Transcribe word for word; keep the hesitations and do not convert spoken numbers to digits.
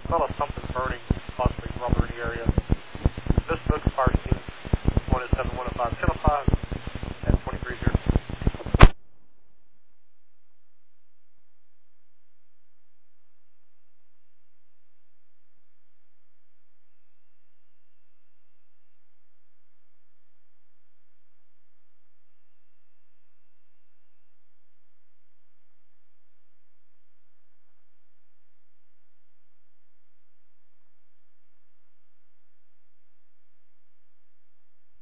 smell of something burning, possibly rubber in the area. This book, fire scenes, one is seven one oh five ten oh five.